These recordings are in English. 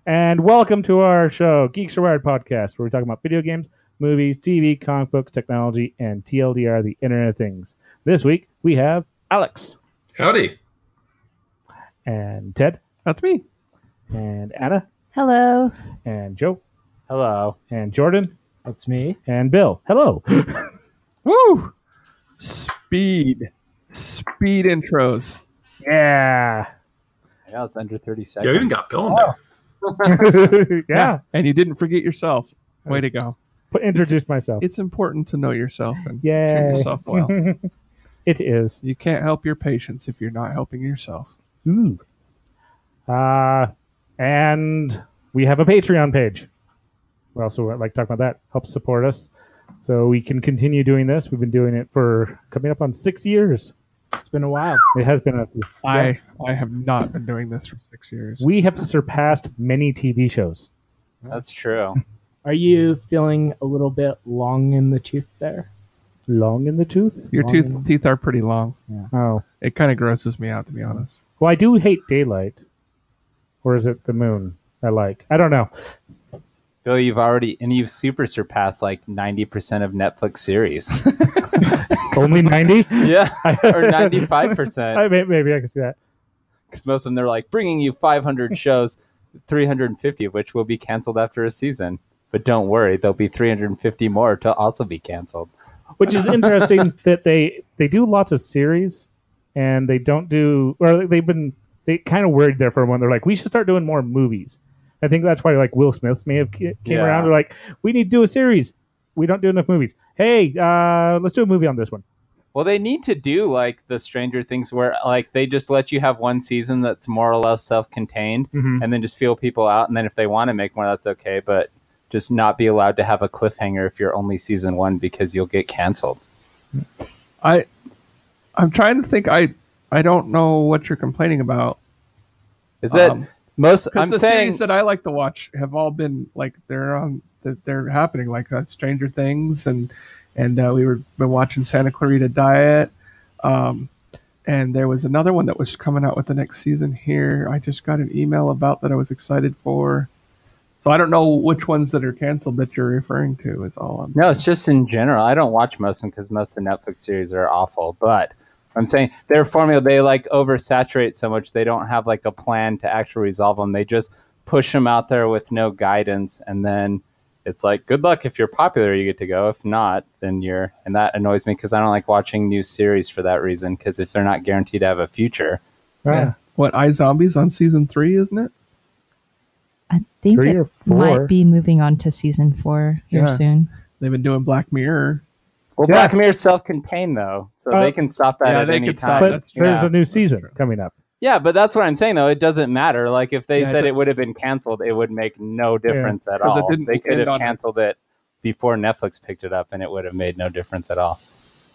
And welcome to our show, Geeks Are Wired podcast, where we talk about video games, movies, TV, comic books, technology, and TLDR, the Internet of Things. This week, we have Alex. Howdy. And Ted. That's me. And Anna. Hello. And Joe. Hello. And Jordan. That's me. And Bill. Hello. Woo! Speed intros. Yeah. Yeah, it's under 30 Yeah, seconds. we even got Bill in there. Yeah. And you didn't forget yourself. Way to go. Introduce myself. It's important to know yourself and treat Yay. yourself well. It is. You can't help your patients if you're not helping yourself. Ooh. And we have a Patreon page. We also like to talk about that. Help support us so we can continue doing this. We've been doing it for coming up on 6 years. It's been a while. It has been I have not been doing this for 6 years. We have surpassed many TV shows. That's true. Are you feeling a little bit long in the tooth there? Long in the tooth? Your teeth are pretty long. Yeah. Oh. It kind of grosses me out, to be honest. Well, I do hate daylight. Or is it the moon I like? I don't know. Bill, you've super surpassed like 90% of Netflix series. Only 90? Yeah, or 95%. Maybe I can see that. Because most of them, they're like bringing you 500 shows, 350 of which will be canceled after a season. But don't worry, there'll be 350 more to also be canceled. Which is interesting that they do lots of series and they don't do, or they kind of worried there for a moment. They're like, we should start doing more movies. I think that's why like Will Smith's may have came around. They're like, we need to do a series. We don't do enough movies. Hey, let's do a movie on this one. Well, they need to do like the Stranger Things where like they just let you have one season that's more or less self-contained and then just feel people out. And then if they want to make more, that's okay. But just not be allowed to have a cliffhanger if you're only season one because you'll get canceled. I'm trying to think. I don't know what you're complaining about. Is it most? Because I'm the saying series that I like to watch have all been like they're happening, like Stranger Things, and been watching Santa Clarita Diet, and there was another one that was coming out with the next season here. I just got an email about that I was excited for. So I don't know which ones that are canceled that you're referring to. Is all I'm no, it's just in general. I don't watch most of them because most of the Netflix series are awful. But I'm saying their formula, they like oversaturate so much they don't have like a plan to actually resolve them. They just push them out there with no guidance, and then it's like, good luck. If you're popular, you get to go. If not, then and that annoys me because I don't like watching new series for that reason. Because if they're not guaranteed to have a future, Yeah. What, iZombies on season 3, isn't it? I think 3 it or 4. might be moving on to season 4 here soon. They've been doing Black Mirror. well, Black Mirror's self-contained though, so they can stop that at any time. But That's there's true. a new season coming up. Yeah, but that's what I'm saying though. It doesn't matter. Like if they Yeah, said it would have been canceled, it would make no difference at 'Cause it all. didn't They could end have on- canceled it before Netflix picked it up, and it would have made no difference at all.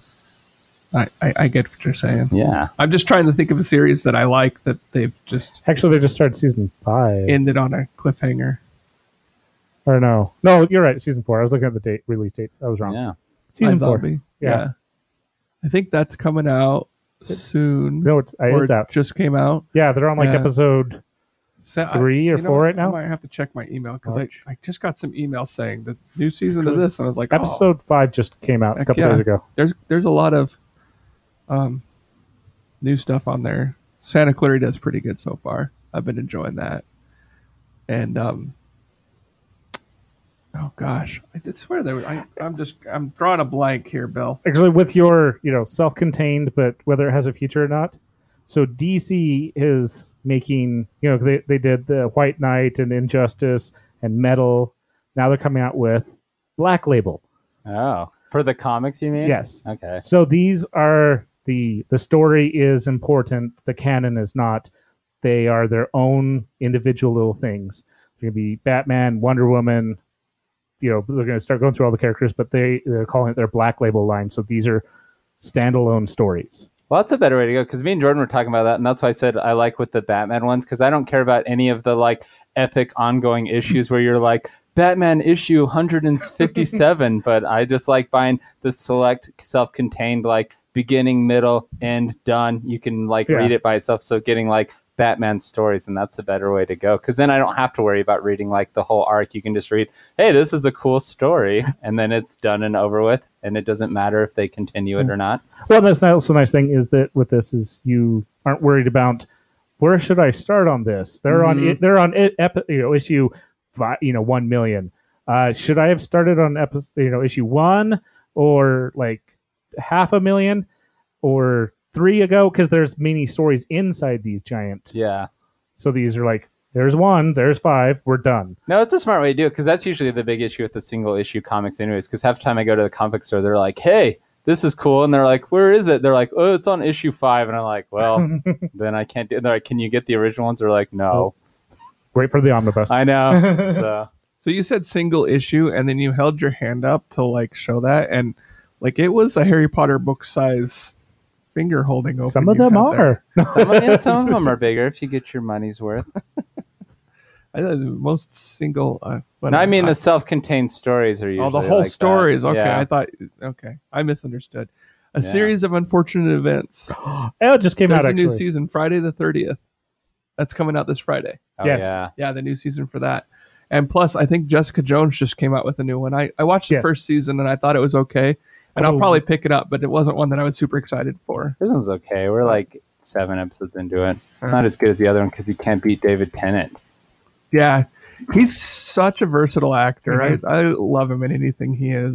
I get what you're saying. Yeah. I'm just trying to think of a series that I like that they've just Actually, they just started season 5. ended on a cliffhanger. Or no, you're right. Season 4. I was looking at the release dates. I was wrong. Yeah. Season 4. iZombie. Yeah. I think that's coming out soon. No, it's or out. just came out. Yeah, they're on like Yeah. episode So 3 or 4 right now. I might have to check my email because March. I just got some emails saying the new season of this, and I was like, Episode 5 just came out a Heck couple yeah. days ago. There's a lot of new stuff on there. Santa Clarita is pretty good so far. I've been enjoying that. And oh gosh, I swear there was, I'm drawing a blank here, Bill. Actually, with your self-contained, but whether it has a future or not. So DC is making they did the White Knight and Injustice and Metal. Now they're coming out with Black Label. Oh, for the comics, you mean? Yes. Okay. So these are the story is important. The canon is not. They are their own individual little things. They're going to be Batman, Wonder Woman. They're going to start going through all the characters, but they're calling it their Black Label line. So these are standalone stories. Well, that's a better way to go because me and Jordan were talking about that, and that's why I said I like with the Batman ones because I don't care about any of the like epic ongoing issues where you're like Batman issue 157, but I just like buying the select self-contained like beginning, middle, end, done. You can like read it by itself. So getting like Batman stories, and that's a better way to go. Because then I don't have to worry about reading like the whole arc. You can just read, hey, this is a cool story, and then it's done and over with, and it doesn't matter if they continue it or not. Well, that's also nice thing is that with this is you aren't worried about where should I start on this. They're on issue 1 million. Should I have started on issue 1 or like 500,000 or 3 ago? Because there's mini stories inside these giant. Yeah. So these are like, there's 1, there's 5, we're done. No, it's a smart way to do it because that's usually the big issue with the single issue comics anyways, because half the time I go to the comic store, they're like, hey, this is cool. And they're like, where is it? They're like, oh, it's on issue 5. And I'm like, well, then I can't do it. They're like, can you get the original ones? They're like, no. Wait for the omnibus. I know. So you said single issue, and then you held your hand up to like show that, and like it was a Harry Potter book size finger holding open. Some of them are. Some of them are bigger if you get your money's worth. Most single. No, I mean the self-contained stories are usually the whole like stories. that. Okay, Yeah. I thought. Okay, I misunderstood. A series of unfortunate events. It just came There's out a actually. new season, Friday the 30th. That's coming out this Friday. Oh, Yes. yeah. Yeah, the new season for that. And plus, I think Jessica Jones just came out with a new one. I watched the Yes. first season and I thought it was okay. And I'll probably pick it up, but it wasn't one that I was super excited for. This one's okay. We're like 7 episodes into it. It's not as good as the other one because you can't beat David Tennant. Yeah, he's such a versatile actor. I love him in anything he is.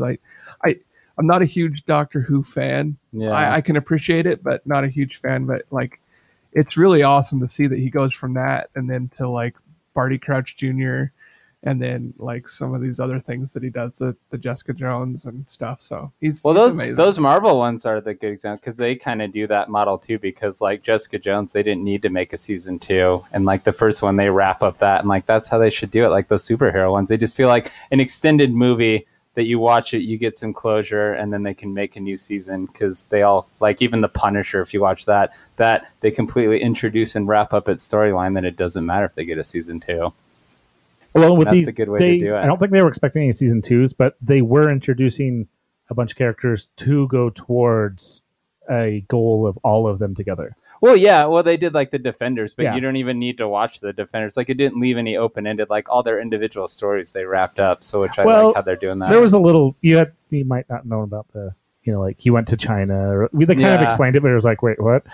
I'm not a huge Doctor Who fan. Yeah. I can appreciate it, but not a huge fan. But like, it's really awesome to see that he goes from that and then to like Barty Crouch Jr. and then like some of these other things that he does, the Jessica Jones and stuff. So he's amazing. Those Marvel ones are the good example because they kind of do that model too. Because like Jessica Jones, they didn't need to make a season 2, and like the first one, they wrap up that, and like that's how they should do it. Like those superhero ones, they just feel like an extended movie that you watch it, you get some closure, and then they can make a new season because they all like even the Punisher. If you watch that they completely introduce and wrap up its storyline, then it doesn't matter if they get a season 2. Well, with That's these, a good way to do it. I don't think they were expecting any season 2s, but they were introducing a bunch of characters to go towards a goal of all of them together. Well, yeah. Well, they did like the Defenders, but Yeah. you don't even need to watch the Defenders. Like it didn't leave any open-ended. Like all their individual stories, they wrapped up. So which I like how they're doing that. There was a little you might not know about the like he went to China. Or, they kind of explained it, but it was like, wait, what?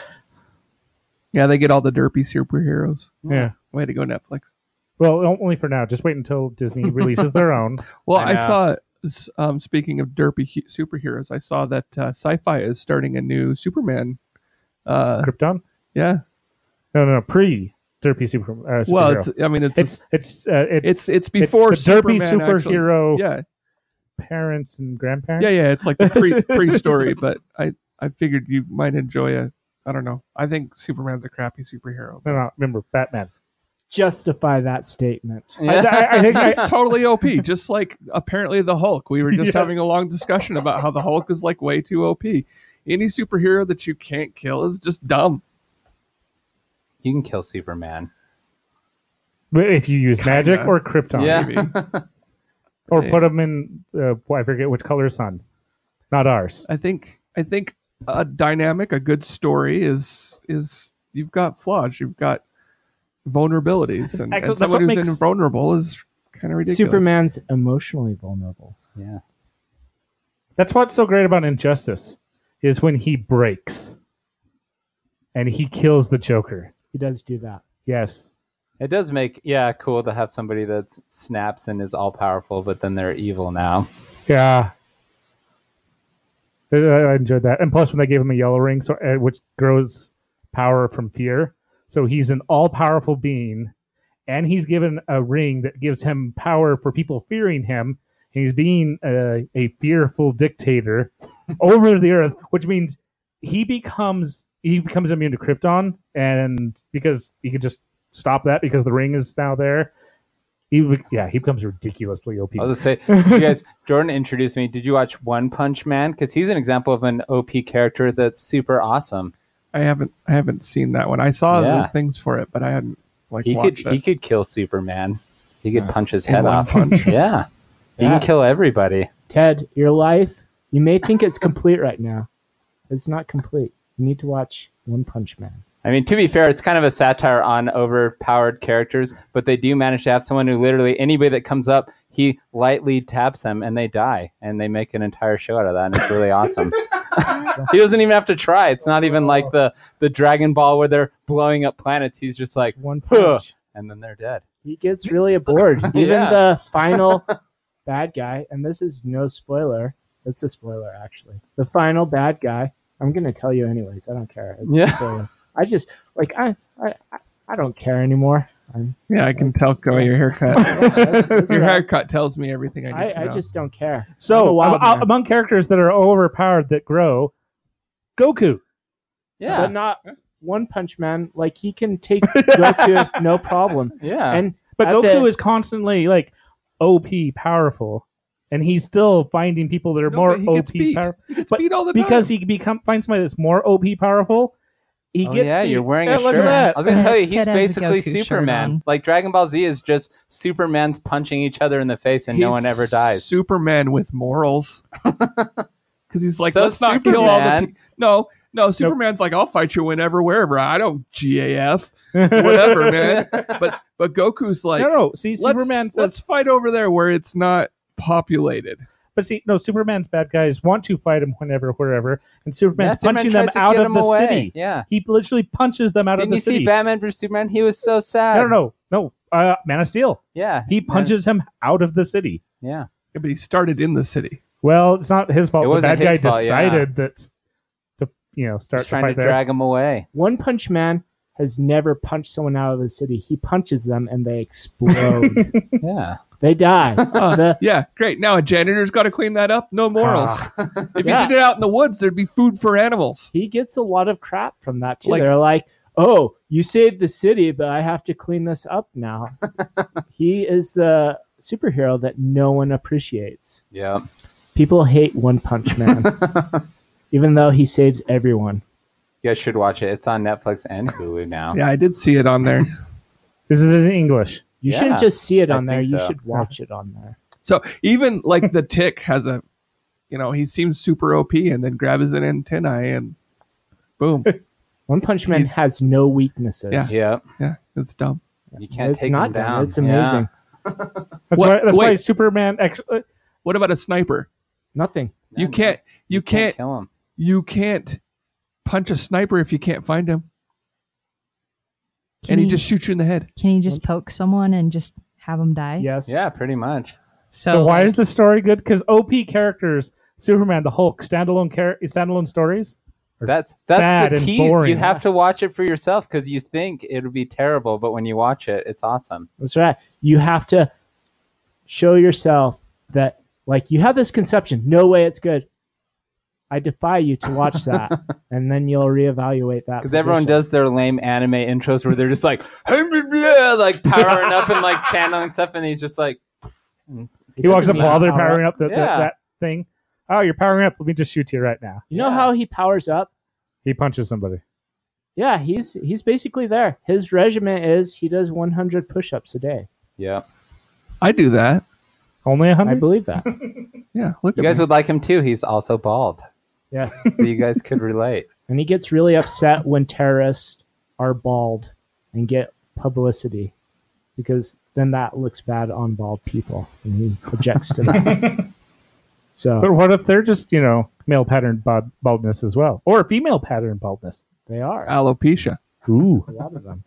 Yeah, they get all the derpy superheroes. Yeah. Way to go, Netflix. Well, only for now. Just wait until Disney releases their own. Well, I I saw, speaking of derpy superheroes, I saw that Sci-Fi is starting a new Superman. Krypton? Yeah. No. Pre-derpy superhero. Well, it's before it's the derpy Superman superhero yeah. parents and grandparents. Yeah. It's like the pre-story, but I figured you might enjoy I don't know. I think Superman's a crappy superhero. No, remember, Batman. Justify that statement. I think He's totally OP, just like apparently the Hulk. We were just having a long discussion about how the Hulk is like way too OP. Any superhero that you can't kill is just dumb. You can kill Superman. if you use magic or Krypton. Yeah. Maybe. Or put them in, I forget which color sun. Not ours. I think a dynamic, a good story is you've got flaws, you've got vulnerabilities, and That's someone what who's makes invulnerable is kind of ridiculous. Superman's emotionally vulnerable. Yeah. That's what's so great about Injustice, is when he breaks and he kills the Joker. He does do that. Yes. It does make, cool to have somebody that snaps and is all powerful, but then they're evil now. Yeah. I enjoyed that. And plus when they gave him a yellow ring, which grows power from fear. So he's an all-powerful being, and he's given a ring that gives him power for people fearing him. He's being a fearful dictator over the earth, which means he becomes immune to Krypton, and because he could just stop that because the ring is now there. He becomes ridiculously OP. I was going to say, you guys, Jordan introduced me. Did you watch One Punch Man? Because he's an example of an OP character that's super awesome. I haven't seen that one. I saw the things for it, but I hadn't watched it. He could kill Superman. He could punch his head In one off. punch. Yeah. He Yeah. can kill everybody. Ted, your life, you may think it's complete right now. It's not complete. You need to watch One Punch Man. I mean, to be fair, it's kind of a satire on overpowered characters, but they do manage to have someone who literally, anybody that comes up, he lightly taps them and they die, and they make an entire show out of that, and it's really awesome. He doesn't even have to try. It's not even like the Dragon Ball where they're blowing up planets. He's just like, One punch. and then they're dead. He gets really bored. Even Yeah. the final bad guy, and this is no spoiler. It's a spoiler, actually. The final bad guy. I'm gonna tell you anyways. I don't care. It's Yeah. a spoiler. I just like I don't care anymore. Yeah, I can tell by your haircut. That's Your right. haircut tells me everything I need to I know. just don't care. I'm a So wild man. among characters that are overpowered that grow, Goku. Yeah. But not One Punch Man. Like he can take Goku no problem. Yeah. And But at Goku the- is constantly like OP powerful, and he's still finding people that are No, more but he gets OP beat. powerful. He gets But beat all the time. Because he finds somebody that's more OP powerful, he Oh, gets yeah, beat. you're wearing Yeah, a look shirt. at that. I was going to tell you, he's Ted has a basically Goku shirt Superman. on. Like Dragon Ball Z is just Superman's punching each other in the face and no He's one ever dies. Superman with morals. Because he's like, So let's not kill all the. Superman- No. Superman's like, I'll fight you whenever, wherever. I don't GAF, whatever, man. But Goku's like, no. See, let's Superman says, let's fight over there where it's not populated. but see, no, Superman's bad guys want to fight him whenever, wherever, and Superman's Superman punching them tries to out get of him the away. city. Yeah. He literally punches them out Didn't of you the city. see Batman vs Superman? He was so sad. No. Man of Steel. Yeah. He punches him out of the city. Yeah. Yeah, but he started in the city. Well, it's not his fault. It The wasn't bad guy his fault, decided that to start He's the trying fight to there. drag him away. One Punch Man has never punched someone out of the city. He punches them and they explode. Yeah. They die. The- Yeah, great. Now a janitor's got to clean that up. No morals. If Yeah. you did it out in the woods, there'd be food for animals. he gets a lot of crap from that too. Like- They're like, "Oh, you saved the city, but I have to clean this up now." He is the superhero that no one appreciates. Yeah. People hate One Punch Man, even though he saves everyone. You guys should watch it. It's on Netflix and Hulu now. Yeah, I did see it on there. Is it in English? You Yeah, shouldn't just see it I on there. think You so. should watch it on there. So even like the Tick has a, he seems super OP and then grabs an antennae and boom. One Punch Man He's- has no weaknesses. Yeah. Yeah. Yeah, it's dumb. You can't It's take not him dumb. down. It's amazing. That's What- why wait. Superman actually. What about a sniper? Nothing. You can't kill him. you can't punch a sniper if you can't find him. Can And he you- just shoots you in the head. Can you just poke someone and just have them die? Yes. Yeah, pretty much. So why is the story good? Because OP characters, Superman, the Hulk, standalone stories. That's bad the and tease. boring. You have to watch it for yourself because you think it would be terrible, but when you watch it, it's awesome. That's right. You have to show yourself that, like, you have this conception. No way it's good. I defy you to watch that, and then you'll reevaluate that. Because everyone position. does their lame anime intros where they're just like, like powering up and like channeling stuff, and he's just like, He walks up doesn't while need they're to power powering up. up that thing. Oh, you're powering up. Let me just shoot you right now. You know Yeah. how he powers up? He punches somebody. Yeah, he's basically there. His regimen is he does 100 push-ups a day. yeah. I do that. Only I 100? believe that. Yeah, look You at guys me. would like him too. He's also bald, Yes. so you guys could relate. And he gets really upset when terrorists are bald and get publicity because then that looks bad on bald people and he objects to that. But So what if they're just, male pattern baldness as well? Or female pattern baldness? they are. Alopecia. Ooh. A lot of them.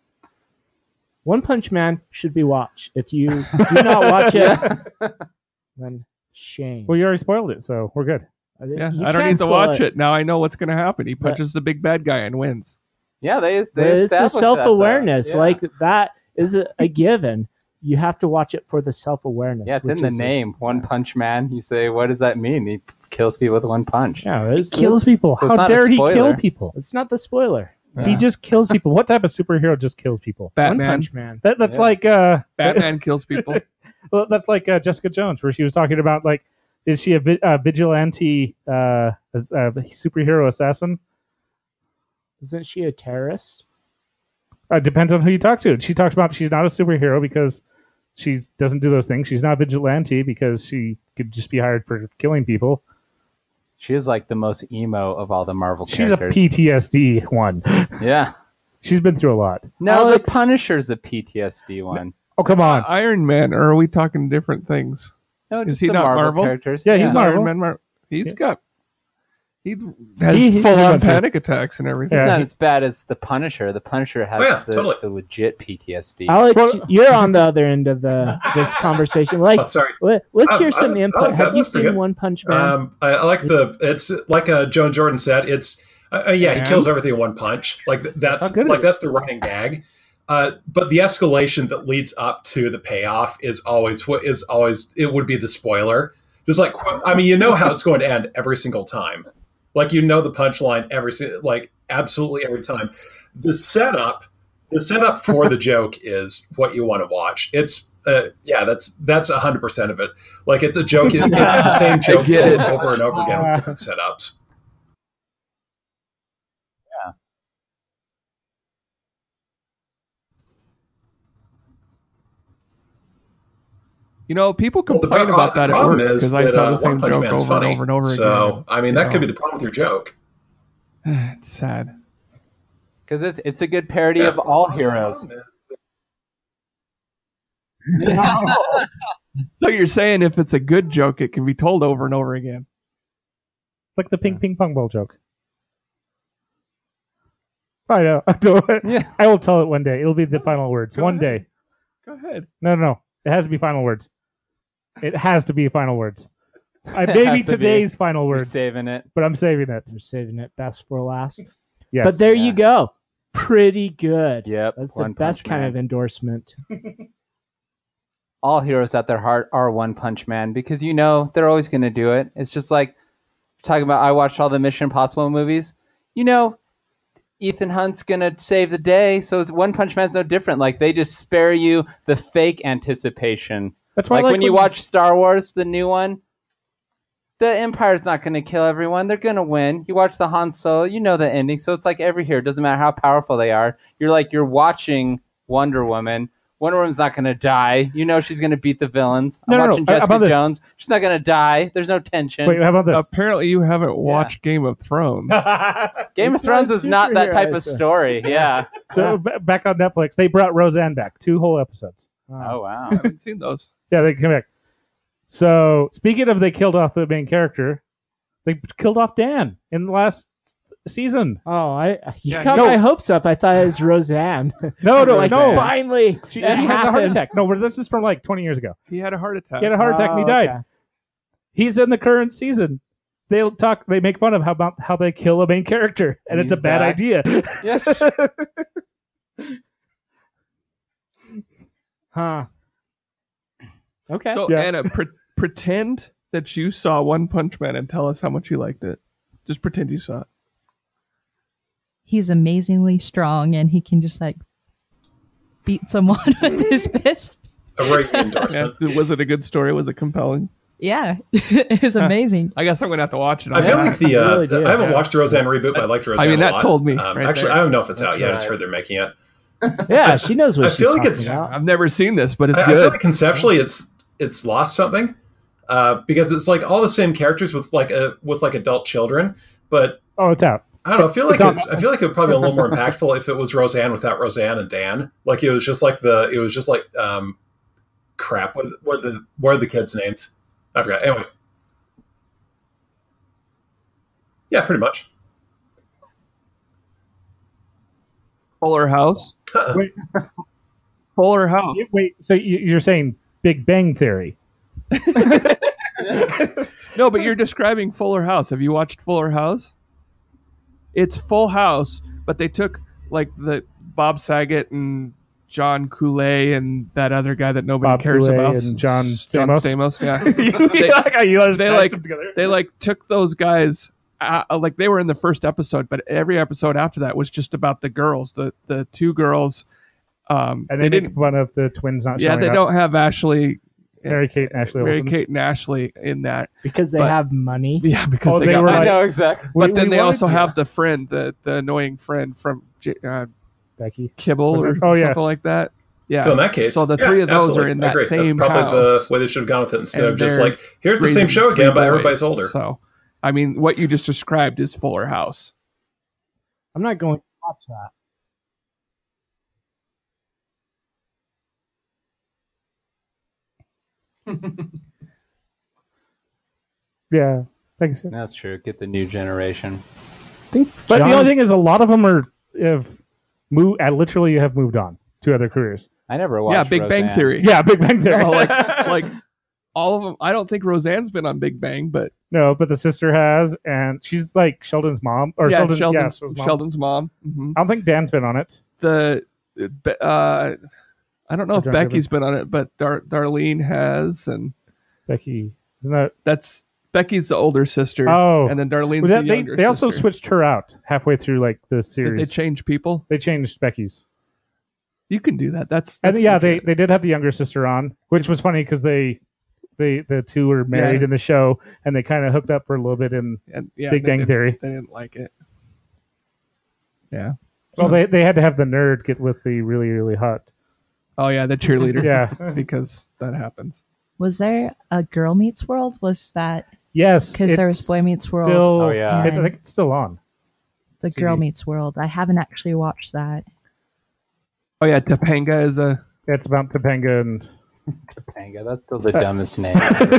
One Punch Man should be watched. If you do not watch it, then shame. Well, you already spoiled it, so we're good. Yeah, You I don't can't need to spoil watch it. Now I know what's going to happen. He But- punches the big bad guy and wins. Yeah, they It's a established that, though. self-awareness. Yeah. Like that is a given. You have to watch it for the self-awareness. Yeah, it's in which the is- name. One Punch Man. You say, what does that mean? He kills people with one punch. Yeah, it's, Kills people. So it's How not a dare he kill spoiler. people? It's not the spoiler. Yeah. He just kills people. What type of superhero just kills people? One Batman. Punch Man. That's Yeah. like Batman kills people. well, that's like Jessica Jones, where she was talking about like, is she a vigilante superhero assassin? Isn't she a terrorist? Depends on who you talk to. She talks about she's not a superhero because she doesn't do those things. She's not a vigilante because she could just be hired for killing people. She is like the most emo of all the Marvel She's a characters. PTSD one. Yeah. She's been through a lot. No, Alex- the Punisher's a PTSD one. Oh, come on. Iron Man, or are we talking different things? No, Is just he the not Marvel? characters. Yeah, he's Is Marvel. Iron Man He He- has he's full on up there. panic attacks and everything. He's Yeah, not he- as bad as the Punisher. The Punisher has Oh, yeah, the, totally. the legit PTSD. Alex, Well- you're on the other end of this conversation. Like, Oh, sorry. let's hear I- some I input. like that. Have you That's pretty seen good. One Punch Man? I like it's like Joe and Jordan said. It's he kills everything in one punch. Like that's How good like is it? that's the running gag. But the escalation that leads up to the payoff is always it would be the spoiler. Just like I mean, you know how it's going to end every single time. Like you know the punchline absolutely every time. The setup for the joke is what you want to watch. It's that's 100% of it. Like it's a joke. It's the same joke get told it. over and over again with different setups. You know, people Well, complain about that the at problem work is because I that, tell the One same Punch joke Man's over funny. and over and over So again. I mean, that could be the problem with your joke. It's sad. Because it's a good parody of all heroes. So you're saying if it's a good joke, it can be told over and over again. Like the ping pong ball joke. I know. I do it. Yeah. I will tell it one day. It'll be the final words. Go One ahead. day. Go ahead. No. It has to be final words. It has to be final words. It Maybe has to be. today's final We're words, saving it. but I'm saving it. We're saving it best for last. Yes. But there Yeah. you go. Pretty good. Yep. That's the One best Punch kind Man. of endorsement. All heroes at their heart are One Punch Man because they're always going to do it. It's just like talking about. I watched all the Mission Impossible movies. Ethan Hunt's going to save the day, so One Punch Man's no different. Like they just spare you the fake anticipation. That's why I Like when you watch Star Wars, the new one, the Empire's not going to kill everyone. They're going to win. You watch the Han Solo, you know the ending. So it's like every hero. It doesn't matter how powerful they are. You're watching Wonder Woman. Wonder Woman's not going to die. You know she's going to beat the villains. I'm No. watching How about Jessica this? Jones. She's not going to die. There's no tension. Wait, how about this? Apparently, you haven't watched Game of Thrones. Game of It's Thrones not is not that type of superheroes. story. Yeah. So back on Netflix, they brought Roseanne back, 2 whole episodes. Oh, wow. I haven't seen those. Yeah, they came back. So speaking of, they killed off the main character. They killed off Dan in the last season. Oh, you Yeah, got no. my hopes up. I thought it was Roseanne. No, Like, finally, He it has a heart happened. attack. No, this is from like 20 years ago. He had a heart attack. He had a heart attack and he Oh, died. okay. He's in the current season. They make fun of how they kill a main character, and it's a He's bad back. idea. Yes. Huh. Okay. So Yeah. Anna, pretend that you saw One Punch Man and tell us how much you liked it. Just pretend you saw it. He's amazingly strong and he can just like beat someone with his fist. A great Yeah. endorsement. Was it a good story? Was it compelling? Yeah, it was amazing. I guess I'm gonna have to watch it. I feel like the, I really do, I haven't yeah. watched the Roseanne reboot, but I liked Roseanne. I mean, a that lot. sold me right actually, there. I don't know if it's That's out yet. I just right. heard they're making it. yeah, she knows what I she's feel like talking it's- about. I've never seen this, but it's I feel good. like conceptually, it's lost something because it's like all the same characters with like adult children, but Oh, it's out. I don't know. I feel like It's on- I feel like it would probably be a little more impactful if it was Roseanne without Roseanne and Dan. Like it was just like crap. What are the kids' names? I forgot. Anyway, yeah, pretty much. Fuller House. Wait, Fuller House. wait. So you're saying Big Bang Theory? No, but you're describing Fuller House. Have you watched Fuller House? It's Full House, but they took like the Bob Saget and John Coulee and that other guy that nobody Bob cares Coulee about. and John Stamos. Yeah. They like took those guys. Like they were in the first episode, but every episode after that was just about the girls, the two girls. and they make fun of the twins not Yeah, showing they up. don't have Ashley, Mary Kate and Ashley Mary Olsen. Kate and Ashley in that. Because they But- have money. Yeah, because Oh, they they got were money. I like- know exactly. But then we they wanted also to- have the friend, the annoying friend from Becky. Kibble Was or it? Oh, yeah. something like that. Yeah. So in that case, So the yeah, three of those absolutely. are in I that agree. same That's probably house. the way they should have gone with it instead And of just they're like here's the same raising show again, three but everybody's boys. older. So, I mean, what you just described is Fuller House. I'm not going to watch that. Yeah, thanks. That's true. Get the new generation. think But John, the only thing is, a lot of them have moved. Literally, have moved on to other careers. I never watched. Yeah, Big Bang Roseanne. Theory. Yeah, Big Bang Theory. No, like all of them. I don't think Roseanne's been on Big Bang, but no, but the sister has, and she's like Sheldon's mom, or yeah, Sheldon's Sheldon's mom. Mhm. I don't think Dan's been on it. I don't know if John Becky's been on it, but Darlene has, and Becky, isn't that? that's Becky's the older sister. Oh. And then Darlene's Well, the they younger also sister. switched her out halfway through like the Did they series. change people? They changed Becky's. You can do that. That's And yeah, legit. they did have the younger sister on, which was funny because the two were married Yeah. in the show, and they kind of hooked up for a little bit in and, yeah, Big they Bang didn't- Theory. They didn't like it. Yeah. Well, they had to have the nerd get with the really, really hot. Oh yeah, the cheerleader. Yeah. because that happens. Was there a Girl Meets World? Was that Yes, because there was it's Boy Meets World? Still, Oh, yeah. I think it's still on. The Girl TV. Meets World. I haven't actually watched that. Oh yeah, Topanga is a. It's about Topanga and Topanga. That's still the dumbest name.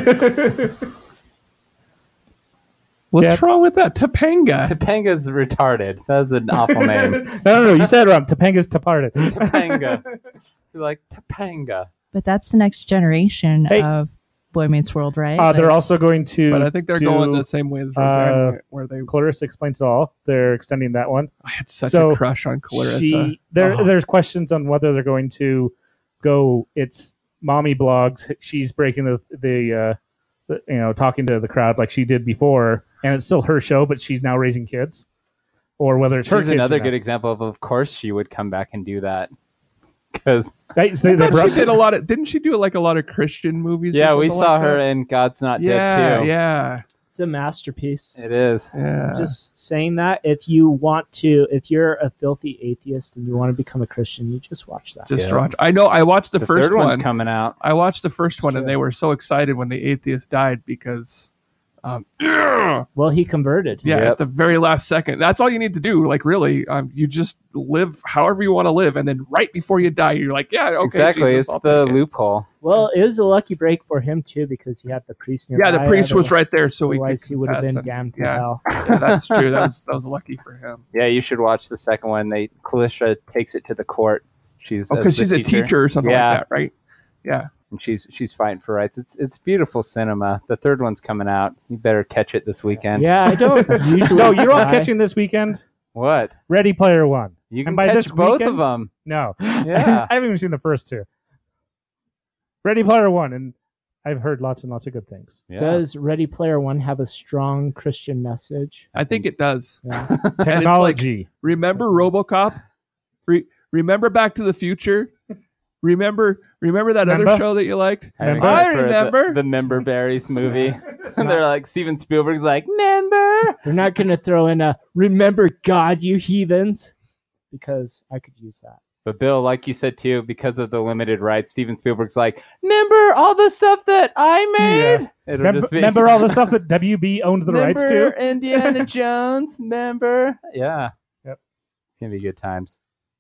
What's Yeah. wrong with that Topanga? Topanga's retarded. That's an awful name. no, you said it wrong. Topanga's Departed. Topanga. You're like Topanga. But that's the next generation Hey. of Boy Meets World, right? They're Like, also going to. But I think they're do, going the same way as Roseanne, where they. Clarissa Explains It All. They're extending that one. I had such So a crush on Clarissa. There's questions on whether they're going to go. It's mommy blogs. She's breaking the talking to the crowd like she did before, and it's still her show, but she's now raising kids, or whether it's her She's kids. another or good not. example of course, she would come back and do that. Because They I thought brought- she did a lot of. Didn't she do like a lot of Christian movies? or yeah, we something saw like her that? in God's Not Yeah, Dead too. yeah, it's a masterpiece. It is. yeah. Just saying that if you're a filthy atheist and you want to become a Christian, you just watch that. Just Yeah. watch. I know. I watched the first third one. one's coming out. I watched the first It's one, and true. they were so excited when the atheist died because, Well, he converted. yeah, Yep. at the very last second. That's all you need to do. Like, really, you just live however you want to live, and then right before you die, you're like, yeah, okay, Exactly. Jesus, It's I'll the take it. loophole. Well, it was a lucky break for him too because he had the priest nearby. Yeah, the priest was right there, so Otherwise, could he would have confess been and- damned to yeah. hell. Yeah, that's true. That was lucky for him. Yeah, you should watch the second one. Clarissa takes it to the court. She's Oh, because the she's a teacher or something Yeah. like that, right? Yeah. and she's fighting for rights. It's beautiful cinema. The third one's coming out. You better catch it this weekend. Yeah, I don't usually. No, you're all buy- catching this weekend. What? Ready Player One. You can And by catch this both weekend- of them. No, Yeah. I haven't even seen the first two. Ready Player One, and I've heard lots and lots of good things. Yeah. Does Ready Player One have a strong Christian message? I think it does. Yeah. Technology. Remember RoboCop? Remember Back to the Future? Remember that other Remember? show that you liked? I'm Remember? excited I for remember. the Member Berries movie. And they're like Steven Spielberg's like member. We're not going to throw in a "Remember God, you heathens," because I could use that. But Bill, like you said too, because of the limited rights, Steven Spielberg's like, remember all the stuff that I made? It'll Remember, just be, remember all the stuff that WB owned the rights to? Remember Indiana Jones, member? Yeah. Yep. It's gonna be good times.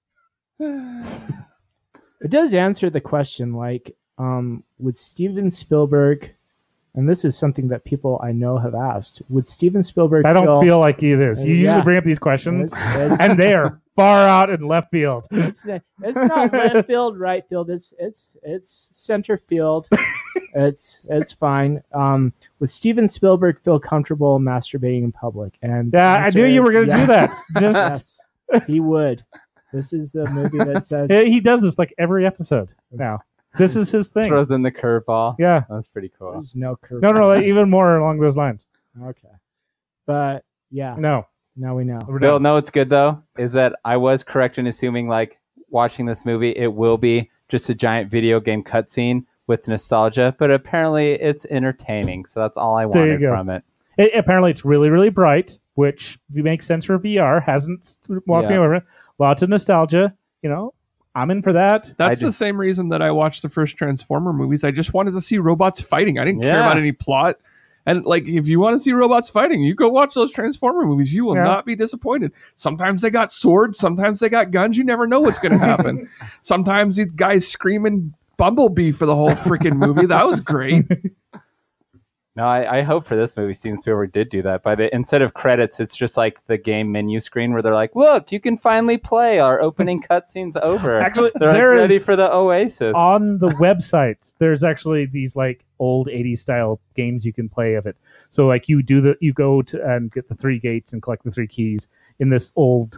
It does answer the question, like, would Steven Spielberg, and this is something that people I know have asked, would Steven Spielberg I don't feel like it is. You Yeah. usually bring up these questions, It's- and they are far out in left field. it's not left field, right field. It's center field. It's fine. Would Steven Spielberg feel comfortable masturbating in public? And the Yeah, I answer knew you were is going to do yes. that. Just Yes, he would. This is the movie that says he does this like every episode now. This is his thing. Throws in the curveball. Yeah. That's pretty cool. there's no curve. No, like, even more along those lines. Okay, but yeah, No. now we know. We're Bill, done. no, what's good though is that I was correct in assuming like watching this movie, it will be just a giant video game cutscene with nostalgia, but apparently it's entertaining. So that's all I There you wanted go. from it. Apparently, it's really, really bright, which makes sense for VR. Hasn't walked me Yeah. over. Lots of nostalgia. You know, I'm in for that. That's I the same reason that I watched the first Transformer movies. I just wanted to see robots fighting. I didn't care Yeah. about any plot. And like, if you want to see robots fighting, you go watch those Transformer movies. You will Yeah. not be disappointed. Sometimes they got swords. Sometimes they got guns. You never know what's going to happen. Sometimes the guy's screaming Bumblebee for the whole freaking movie. That was great. No, I hope for this movie Steven Spielberg did do that. Instead of credits, it's just like the game menu screen where they're like, "Look, you can finally play. Our opening cutscene's over." Actually, they're like, there ready is- for the Oasis. On the website, there's actually these like old 80s style games you can play of it. So like you go to and get the 3 gates and collect the 3 keys in this old,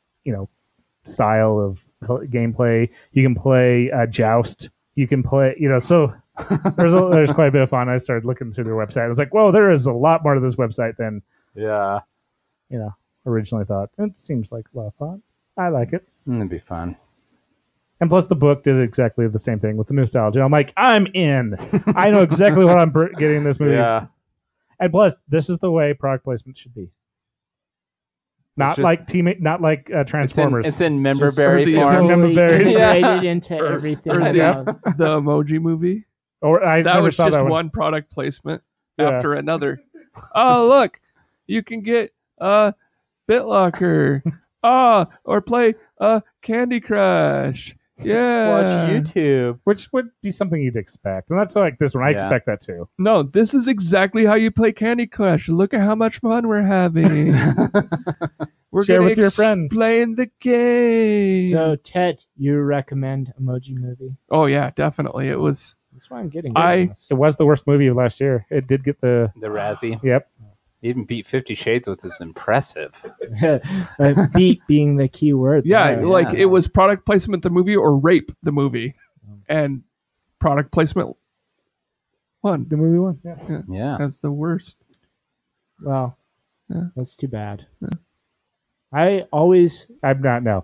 style of gameplay. You can play Joust. You can play, so there's quite a bit of fun. I started looking through their website. I was like, whoa, there is a lot more to this website than Yeah, originally thought. It seems like a lot of fun. I like it. it'd be fun. And plus, the book did exactly the same thing with the nostalgia. I'm like, I'm in. I know exactly what I'm getting in this movie. Yeah, And plus, this is the way product placement should be. Not just- like Transformers. it's in member Just berry the- It's in form. member berries. Yeah. Integrated into Or- everything. or Yeah. The Emoji Movie. Or I That never was saw just that one product placement Yeah. after another. Oh, look, you can get BitLocker. Or play Candy Crush. Yeah. Watch YouTube. Which would be something you'd expect. And that's like this one. I Yeah. expect that too. No, this is exactly how you play Candy Crush. Look at how much fun we're having. We're Share gonna with your friends. Explain the game. So, Ted, you recommend Emoji Movie? Oh yeah, definitely. It was. That's what I'm getting. I- It was the worst movie of last year. It did get the. The Razzie. Yep. Even beat 50 Shades, which is impressive. Beat being the key word. Yeah, there. like it was product placement the movie or rape the movie, and product placement won. The movie one. Yeah. Yeah. That's the worst. Well, Yeah. that's too bad. I always I'm not. No.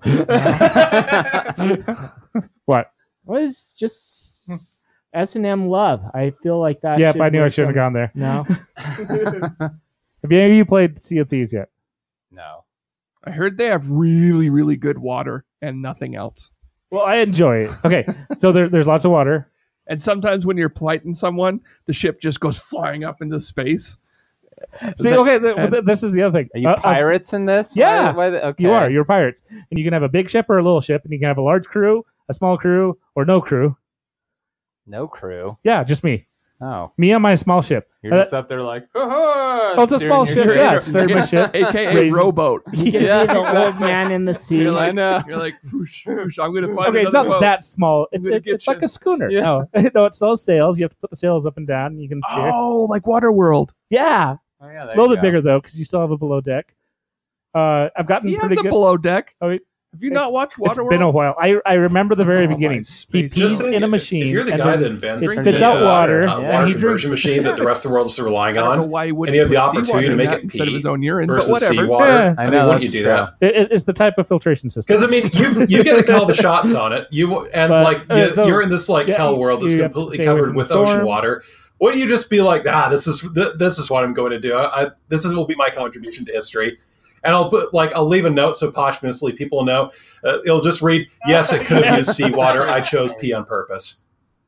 What? was just S&M love. I feel like that. Yep. should I knew I win shouldn't have some- gone there. No, Have any of you played Sea of Thieves yet? No. I heard they have really, really good water and nothing else. Well, I enjoy it. Okay. So there's lots of water. And sometimes when you're plighting someone, the ship just goes flying up into space. See, But- okay. and- This is the other thing. Are you pirates in this? yeah. Okay. You are. You're pirates, and you can have a big ship or a little ship, and you can have a large crew, a small crew, or no crew. No crew. Yeah, just me. Oh. Me on my small ship. You're just up there like, Oh, it's a small ship. You're Yeah, in it's very much ship. AKA Crazy. rowboat. you can Yeah. be the old man in the sea. You're like, I know. you're like, whoosh, whoosh, I'm going to find Okay, it's another not boat. that small. I'm gonna get It's like you. a schooner. Yeah. No, no, it's those sails. You have to put the sails up and down, and you can steer. Oh, like Waterworld. Yeah, Oh, yeah, a little bit bigger though, because you still have a below deck. I've gotten He has pretty a good. below deck. Oh, it- Have you not watched It's Waterworld? been a while. I remember the very Oh, my beginning. He space. pees Just in a machine. If you're the and guy then that invents it the, spits out water, Yeah. water and he conversion drinks. machine that the rest of the world is relying I don't know on, why he wouldn't and you have the put opportunity seawater to in make that it instead of pee his own urine, but versus whatever. seawater. Yeah. I I know, mean, wouldn't you that's do true. that? It's the type of filtration system. Because I mean, you get to call the shots on it. But, You're in this like yeah, hell world that's you have to completely stay away covered from with storms. ocean water. Wouldn't you just be like, this is what I'm going to do. Will be my contribution to history, and I'll leave a note so posthumously people know. It'll just read, yes, it could have used seawater. I chose pee on purpose.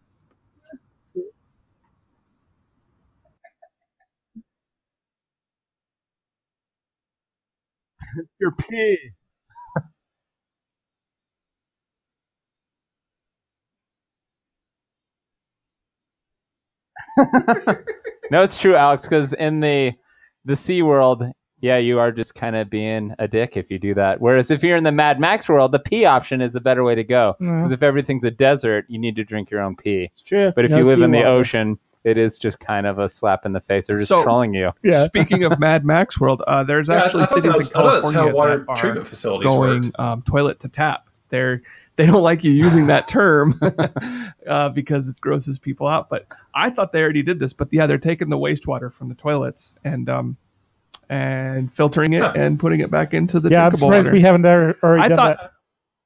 Your pee. No, it's true, Alex, because in the Sea World, yeah, you are just kind of being a dick if you do that. Whereas if you're in the Mad Max world, the pee option is a better way to go. Because if everything's a desert, you need to drink your own pee. It's true. But if No you live in the seawater. ocean, it is just kind of a slap in the face. They're just So- trolling you. Yeah. Speaking of Mad Max World, there's Yeah, actually I thought cities in I thought that's California how water that are treatment facilities going worked. toilet to tap. They don't like you using that term because it grosses people out. But I thought they already did this. But yeah, they're taking the wastewater from the toilets and filtering it Huh. and putting it back into the Yeah, I'm drinkable surprised water. we haven't already I done thought that.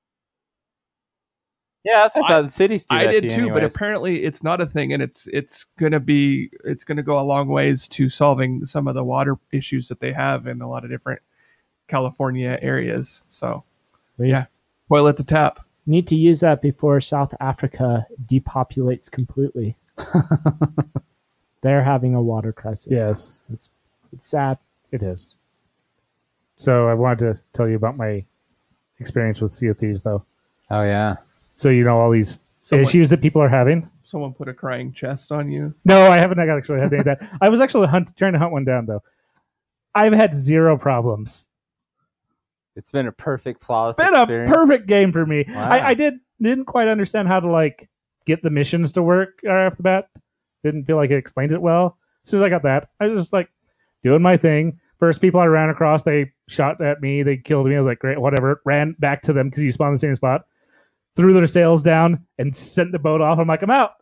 Yeah, that's what I thought. The cities do I that did to you too, but anyways. apparently it's not a thing, and it's gonna go a long ways to solving some of the water issues that they have in a lot of different California areas. So yeah, toilet to tap. Need to use that before South Africa depopulates completely. They're having a water crisis. Yes, It's sad. it is. So I wanted to tell you about my experience with Sea of Thieves, though. Oh, yeah. So all these issues that people are having. Someone put a crying chest on you. No, I haven't actually had any of that. I was actually trying to hunt one down, though. I've had zero problems. It's been a perfect, flawless Been experience. a perfect game for me. Wow. I didn't quite understand how to like get the missions to work right off the bat. Didn't feel like it explained it well. As soon as I got that, I was just like doing my thing. First people I ran across, they shot at me. They killed me. I was like, great, whatever. Ran back to them because you spawn in the same spot. Threw their sails down and sent the boat off. I'm like, I'm out.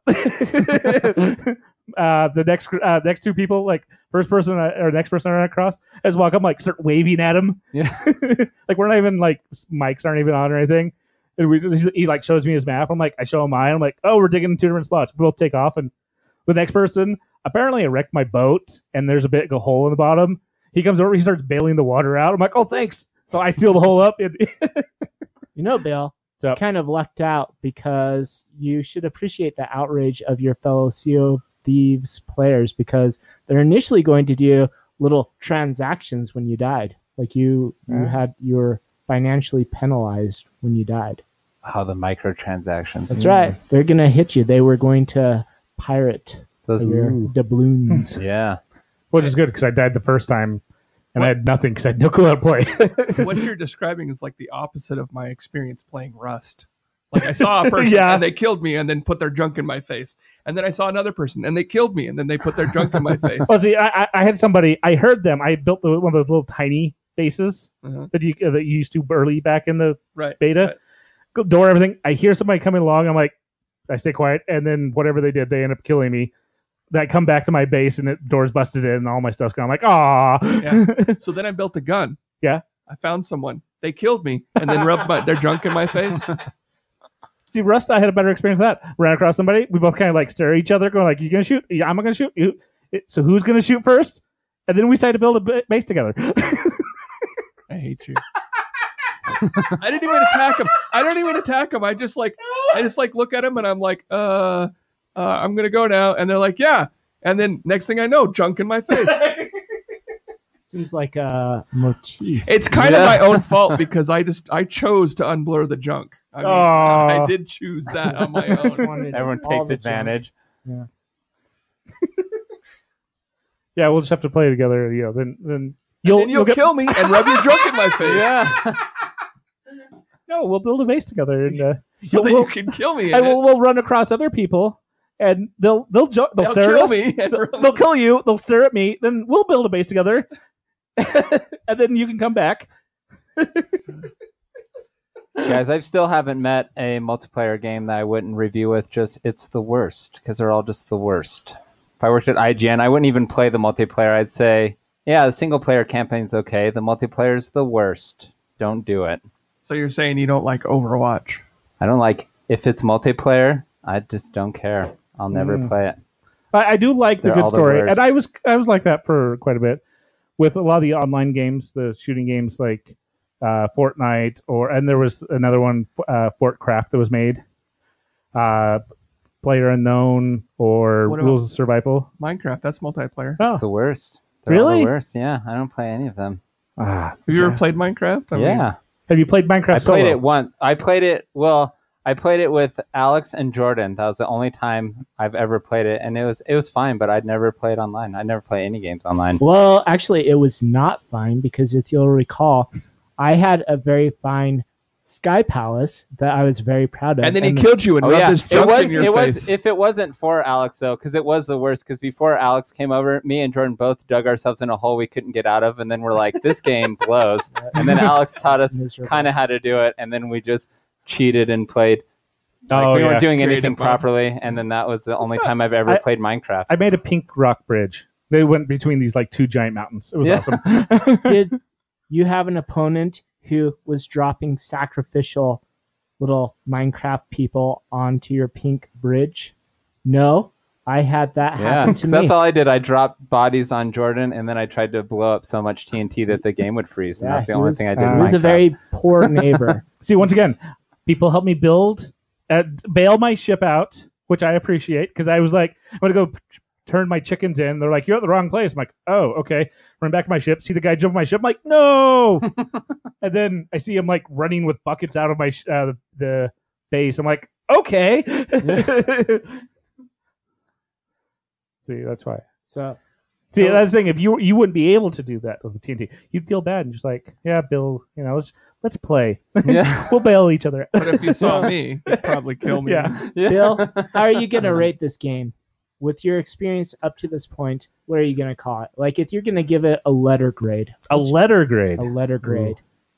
The next two people, like first person or next person I ran across, as walk up, like start waving at him. Yeah. Like we're not even like mics aren't even on or anything. And he like shows me his map. I'm like, I show him mine. I'm like, oh, we're digging in two different spots. We both take off, and the next person, apparently I wrecked my boat, and there's a big hole in the bottom. He comes over, he starts bailing the water out. I'm like, oh, thanks. So I seal the hole up. Bill, So- you kind of lucked out because you should appreciate the outrage of your fellow Sea of Thieves players because they're initially going to do little transactions when you died. Like you were financially penalized when you died. Oh, the microtransactions. That's right. They're going to hit you. They were going to pirate Those, your doubloons. yeah. Which is good because I died the first time, and I had nothing because I had no clue how to play. What you're describing is like the opposite of my experience playing Rust. Like I saw a person Yeah. and they killed me and then put their junk in my face. And then I saw another person and they killed me and then they put their junk in my face. Well, see, I had somebody. I heard them. I built one of those little tiny bases Uh-huh. that you used to early back in the Right. beta. Door, everything. I hear somebody coming along. I'm like, I stay quiet, and then whatever they did, they end up killing me. I come back to my base, and the door's busted in, and all my stuff's gone. I'm like, ah. Yeah. So then I built a gun. Yeah. I found someone. They killed me and then rubbed their junk in my face. See, Rust, I had a better experience with that. Ran across somebody. We both kind of like stare at each other, going like, "You gonna shoot? Yeah, I'm gonna shoot you." So who's gonna shoot first? And then we decided to build a base together. I hate you. I didn't even attack him. I don't even attack him. I just like look at him and I'm like, I'm gonna go now. And they're like, yeah. And then next thing I know, junk in my face. Seems like a motif. It's kind of my own fault because I chose to unblur the junk. I mean, Aw. I did choose that on my own. Everyone All takes the junk. advantage. Yeah, we'll just have to play together. You know, then You'll get, kill me and rub your junk in my face. Yeah. No, we'll build a base together, and So that we'll, you can kill me. and we'll run across other people, and they'll stare at kill us. me. And They'll kill you. They'll stare at me. Then we'll build a base together, and then you can come back. Guys, I still haven't met a multiplayer game that I wouldn't review with just it's the worst because they're all just the worst. If I worked at IGN, I wouldn't even play the multiplayer. I'd say, yeah, the single player campaign's okay. The multiplayer's the worst. Don't do it. So you're saying you don't like Overwatch? I don't like if it's multiplayer. I just don't care. I'll never play it. I do like the They're good all the story, worst. and I was like that for quite a bit with a lot of the online games, the shooting games like Fortnite, and there was another one, Fortcraft, that was made. Player Unknown or What about- Rules of Survival. Minecraft, that's multiplayer. Oh, It's the worst. They're all Really? the worst. Yeah, I don't play any of them. Have you ever played Minecraft? I mean, Yeah. have you played Minecraft? I played solo? it once. I played it with Alex and Jordan. That was the only time I've ever played it, and it was fine. But I'd never played online. I never play any games online. Well, actually, it was not fine because if you'll recall, I had a very fine Sky Palace that I was very proud of. And then he killed you and Oh rubbed yeah, his it junk was. in your It face. was. If it wasn't for Alex though, because it was the worst. Because before Alex came over, me and Jordan both dug ourselves in a hole we couldn't get out of, and then we're like, "This game blows." And then Alex taught It's us miserable. kind of how to do it, and then we just cheated and played. Like, Oh, we yeah. weren't doing Creative anything mode. properly, and then that was the only time I've ever I- played Minecraft. I made a pink rock bridge. They went between these like two giant mountains. It was Yeah. awesome. Did you have an opponent who was dropping sacrificial little Minecraft people onto your pink bridge? No, I had that Yeah, happen to 'cause me. that's all I did. I dropped bodies on Jordan, and then I tried to blow up so much TNT that the game would freeze. And Yeah, that's the he only was- thing I did. he in He was a Minecraft. very poor neighbor. See, once again, people help me build, bail my ship out, which I appreciate because I was like, I'm gonna go turn my chickens in. They're like, you're at the wrong place. I'm like, oh, okay. Run back to my ship. See the guy jump on my ship. I'm like, no. And then I see him like running with buckets out of my the base. I'm like, okay. See, that's why. So See, that's the thing. If you wouldn't be able to do that with the TNT, you'd feel bad and just like, yeah, Bill, let's play. Yeah. We'll bail each other out. But if you saw me, you'd probably kill me. Yeah. Bill, how are you going to rate this game? With your experience up to this point, what are you going to call it? Like, if you're going to give it a letter grade. A letter grade. A letter grade.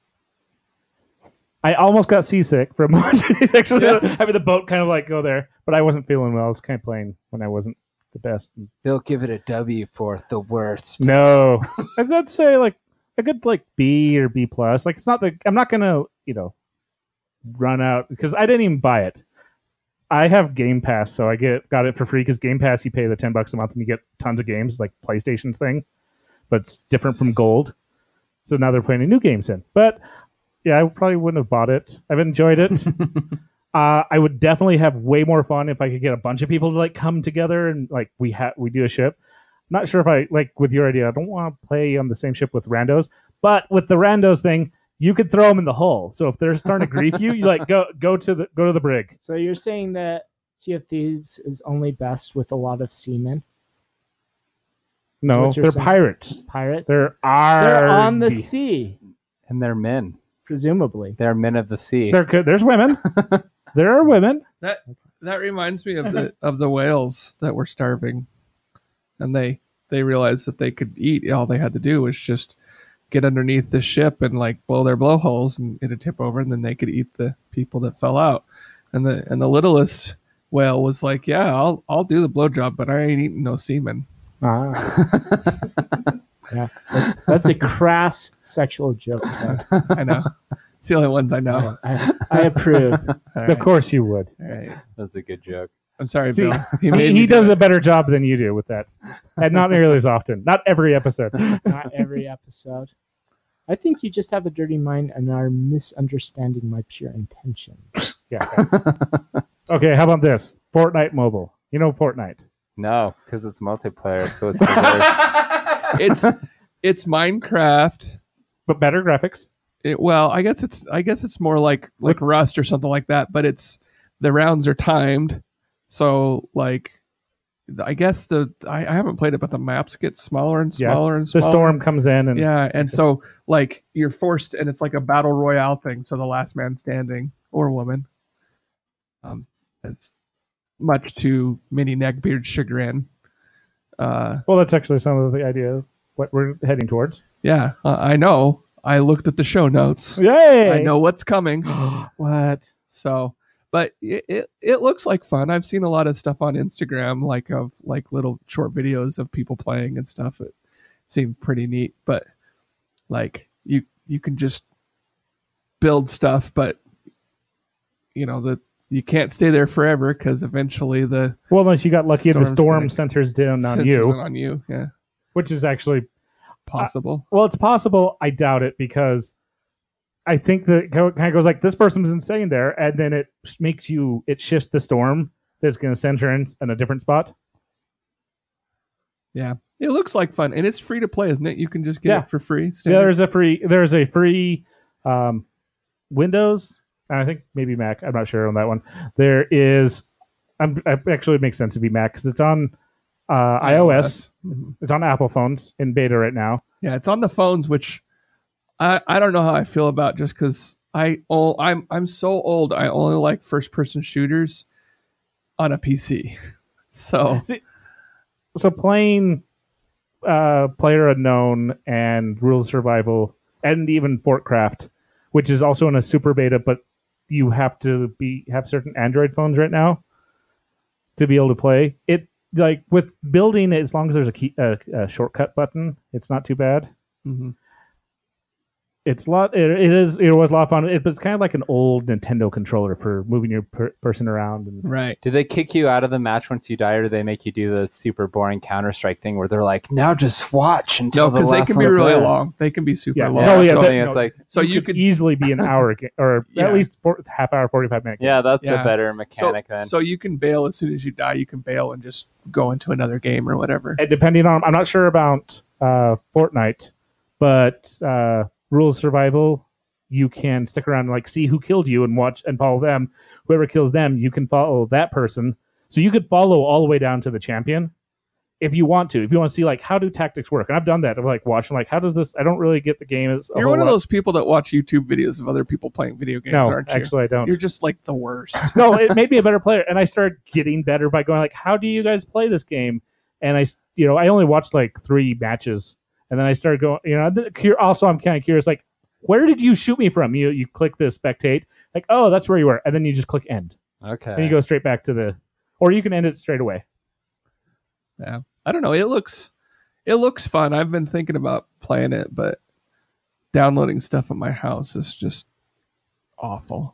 I almost got seasick from watching actually having the boat kind of like go there, but I wasn't feeling well. I was kind of playing when I wasn't the best. Bill, give it a W for the worst. No, I'd say like a good like B or B plus. Like it's not I'm not gonna run out because I didn't even buy it. I have Game Pass, so I got it for free because Game Pass you pay the $10 a month and you get tons of games like PlayStation's thing, but it's different from Gold. So now they're putting new games in. But yeah, I probably wouldn't have bought it. I've enjoyed it. I would definitely have way more fun if I could get a bunch of people to like come together and like we do a ship. Not sure if I like with your idea. I don't want to play on the same ship with randos, but with the randos thing, you could throw them in the hull. So if they're starting to grief you, you like go to the brig. So you're saying that Sea of Thieves is only best with a lot of seamen? No, what you're they're saying? pirates. Pirates? They're on the sea, And they're men. presumably. They're men of the sea. They're good. There's women. There are women. That reminds me of the whales that were starving, and they realized that they could eat. All they had to do was just get underneath the ship and like blow their blowholes, and it'd tip over, and then they could eat the people that fell out. And the littlest whale was like, "Yeah, I'll do the blowjob, but I ain't eating no semen." Yeah, that's a crass sexual joke. I know. It's the only ones I know. I approve. All Of right. course you would. All right. That's a good joke. I'm sorry, See, Bill. He does a better job than you do with that, and not nearly as often. Not every episode. Not every episode. I think you just have a dirty mind and are misunderstanding my pure intentions. Yeah. Okay, how about this? Fortnite Mobile. You know Fortnite. No, because it's multiplayer, so it's the worst. It's Minecraft. But better graphics. I guess it's more like Rust or something like that, but the rounds are timed. So like I guess I haven't played it, but the maps get smaller and smaller and smaller. The storm comes in and and so like you're forced, and it's like a battle royale thing. So the last man standing or woman. It's much to Mini Neckbeard's chagrin. well, that's actually some of the idea of what we're heading towards. Yeah, I know. I looked at the show notes. Yay! I know what's coming. What? So, but it looks like fun. I've seen a lot of stuff on Instagram, of little short videos of people playing and stuff. It seemed pretty neat. But like you can just build stuff, but you can't stay there forever because eventually Unless you got lucky and the Storm's storm gonna centers down on centers you, in on you. Yeah, which is actually possible. well, it's possible. I doubt it because I think that it kind of goes like this person isn't staying there, and then it shifts the storm that's going to center in a different spot. Yeah, it looks like fun, and it's free to play, isn't it? You can just get it for free. Yeah, Standard? there's a free Windows, and I think maybe Mac. I'm not sure on that one. There is. Actually, it makes sense to be Mac because it's on iOS. Mhm. It's on Apple phones in beta right now. Yeah, it's on the phones, which I don't know how I feel about, just because I'm so old. I only like first person shooters on a PC. So playing PlayerUnknown and Rules of Survival and even Fortcraft, which is also in a super beta, but you have to have certain Android phones right now to be able to play it. Like with building, as long as there's a shortcut button, it's not too bad. mhm. It's a lot. It was a lot of fun. But it's kind of like an old Nintendo controller for moving your person around. And Right. Do they kick you out of the match once you die, or do they make you do the super boring Counter-Strike thing where they're like, now just watch until No, the because last they can be one's really in? long. They can be super Yeah. long. No, yeah, so that- it's like, So you you could could easily be an hour or Yeah. at least half hour, 45-minute game. yeah, that's Yeah. a better mechanic then. So you can bail as soon as you die. You can bail and just go into another game or whatever. And depending on, I'm not sure about Fortnite, but Rules of Survival, you can stick around and like see who killed you and watch and follow them. Whoever kills them, you can follow that person. So you could follow all the way down to the champion if you want to. If you want to see like how do tactics work, and I've done that. I'm like watching like how does this? I don't really get the game. You're one of those people that watch YouTube videos of other people playing video games, No, aren't you? actually, I don't. You're just like the worst. No, it made me a better player, and I started getting better by going like, how do you guys play this game? And I only watched like 3 matches, and then I started going, also I'm kind of curious, like, where did you shoot me from? You click the spectate, like, oh, that's where you were, and then you just click end, Okay. and you go straight back to or you can end it straight away. Yeah, I don't know. It looks fun. I've been thinking about playing it, but downloading stuff at my house is just awful.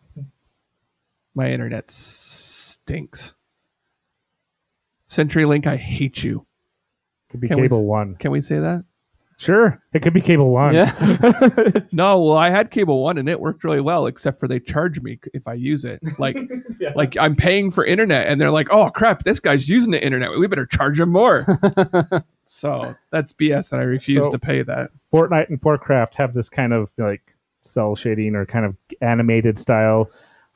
My internet stinks. CenturyLink, I hate you. Could be Can we- Cable One. Can we say that? Sure, it could be Cable One. Yeah. No, well, I had Cable One and it worked really well, except for they charge me if I use it. Like, Yeah. like I'm paying for internet, and they're like, "Oh crap, this guy's using the internet. We better charge him more." So that's BS, and I refuse So- to pay that. Fortnite and Warcraft have this kind of like cell shading or kind of animated style.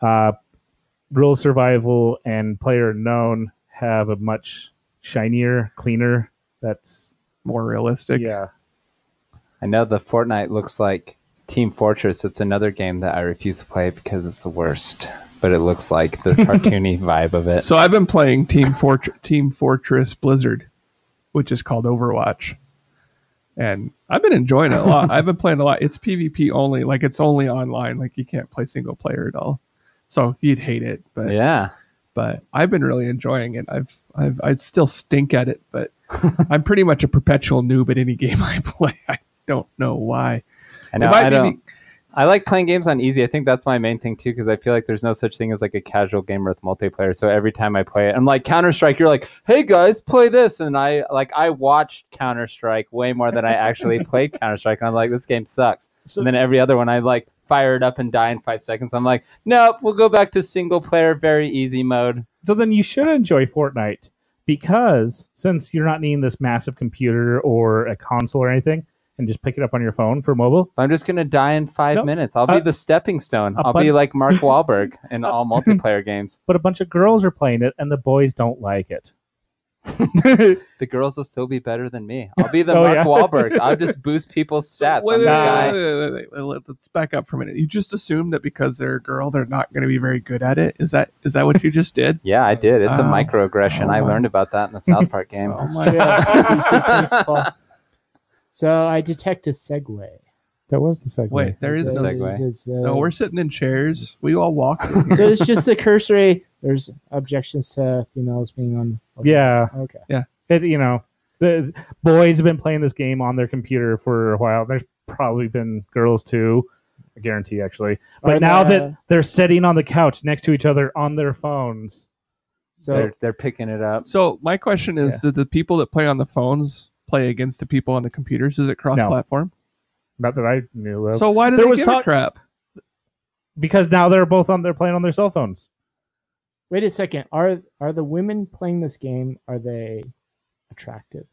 Rule Survival and Player Unknown have a much shinier, cleaner. That's More realistic. yeah. I know the Fortnite looks like Team Fortress. It's another game that I refuse to play because it's the worst. But it looks like the cartoony vibe of it. So I've been playing Team Fortress Blizzard, which is called Overwatch, and I've been enjoying it a lot. I've been playing a lot. It's PvP only, like it's only online. Like you can't play single player at all. So you'd hate it, but Yeah. but I've been really enjoying it. I still stink at it, but I'm pretty much a perpetual noob at any game I play. I don't know why. I know. It might I be don't. I like playing games on easy. I think that's my main thing too, because I feel like there's no such thing as like a casual gamer with multiplayer. So every time I play it, I'm like Counter-Strike. You're like, hey guys, play this, and I watched Counter-Strike way more than I actually played Counter-Strike, and I'm like, this game sucks. So- And then every other one, I like fire it up and die in 5 seconds. I'm like, nope, we'll go back to single player, very easy mode. So then you should enjoy Fortnite because since you're not needing this massive computer or a console or anything, and just pick it up on your phone for mobile. I'm just gonna die in 5 Nope. minutes. I'll be the stepping stone. a I'll be bun- like Mark Wahlberg in all multiplayer games. But a bunch of girls are playing it, and the boys don't like it. The girls will still be better than me. I'll be the Oh, Mark yeah. Wahlberg. I'll just boost people's stats. Wait, I'm wait, the wait, guy. wait, let's back up for a minute. You just assumed that because they're a girl, they're not going to be very good at it. Is that what you just did? Yeah, I did. It's a Oh. microaggression. I Oh, learned about that in the South Park game. Oh my Yeah, basic principle. So I detect a segue. That was the segue. Wait, there is It's no a segue. No, we're sitting in chairs. We all walk in here. So it's just a cursory. There's objections to females being on. Yeah. Okay. The boys have been playing this game on their computer for a while. There's probably been girls too. I guarantee, actually. But Are now the- that they're sitting on the couch next to each other on their phones, So They're picking it up. So my question is: Did the people that play on the phones play against the people on the computers? Is it cross-platform? not that I knew of. So why do There they was give talk- a crap? Because now they're both they're playing on their cell phones. wait a second. Are the women playing this game? Are they attractive?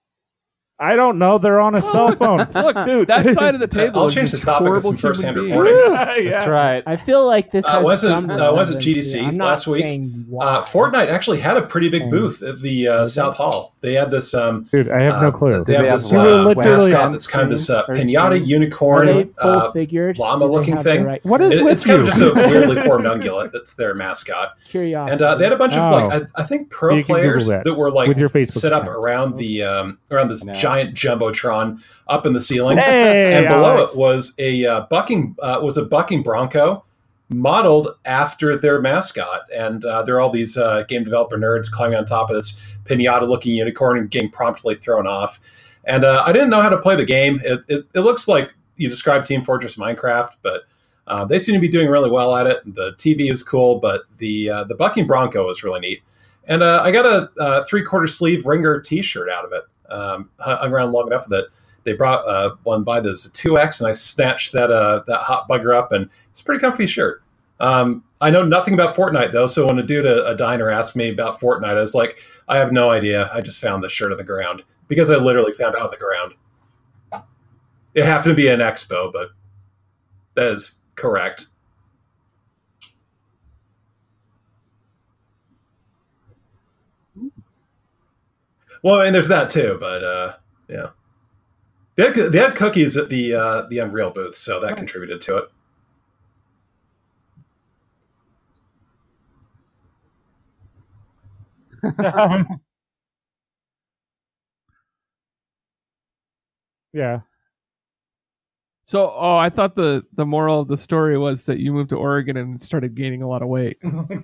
I don't know. They're on a cell phone. Look, dude. that side of the table. I'll is change the just topic with horrible some first-hand human reporting. beings. That's right. I feel like this has wasn't- some wasn't relevancy. GDC I'm not last week? saying why. Fortnite actually had a pretty big Same. booth at the South Hall. They had this. Dude, I have no clue. They They have have this You were literally mascot on that's kind of this screen or pinata screens? Are unicorn they full figured? llama-looking thing. What is with It's kind of you? just a weirdly formed ungulate that's their mascot. Curiosity. And they had a bunch of Oh. like I think pro You can Google players that that were like with your Facebook set up account. around the around this No. giant jumbotron up in the ceiling. Hey, And below Alex. it was a bucking bronco modeled after their mascot. And there are all these game developer nerds climbing on top of this pinata-looking unicorn and getting promptly thrown off. And I didn't know how to play the game. It looks like you described Team Fortress Minecraft, but they seem to be doing really well at it. The TV is cool, but the bucking bronco is really neat. And I got a 3/4 sleeve Ringer T-shirt out of it. Hung around long enough that they brought one by this 2X, and I snatched that hot bugger up, and it's a pretty comfy shirt. I know nothing about Fortnite though, so when a dude at a diner asked me about Fortnite, I was like, I have no idea. I just found this shirt on the ground because I literally found it on the ground. It happened to be an expo, but That is correct. Well, I mean, there's that too, but yeah, they had cookies at the Unreal booth, so that contributed to it. Yeah. So, I thought the moral of the story was that you moved to Oregon and started gaining a lot of weight.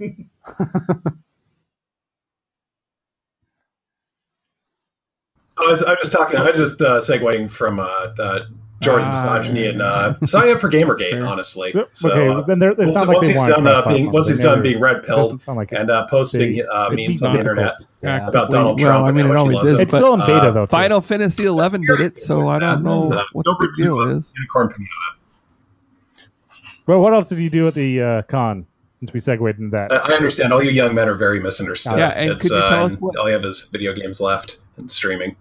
I was just talking. I was just segueing from Jordan's misogyny and signing up for Gamergate, honestly. So okay, then it sounds like once he's done being red pilled like and posting memes on the internet Yeah. about Donald Trump, I mean, and it how much he always loves is, him. it's still in beta though. Too. Final Fantasy 11 did it, so I don't know what the big deal is. Unicorn Pinata. Well, what else did you do at the con? Since we segued into that, I understand all you young men are very misunderstood. Yeah, and could you tell us what? All you have is video games left and streaming.